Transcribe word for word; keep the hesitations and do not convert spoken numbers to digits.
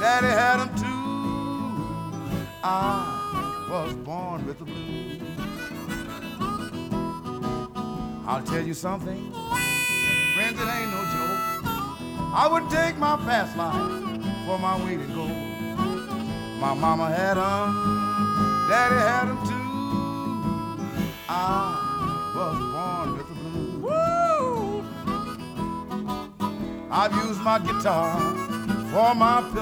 Daddy had them too. I was born with the blues. I'll tell you something, friends, it ain't no joke. I would take my past life for my way to go. My mama had them, Daddy had them too. I was born with the blues. Woo! I've used my guitar for my pillow.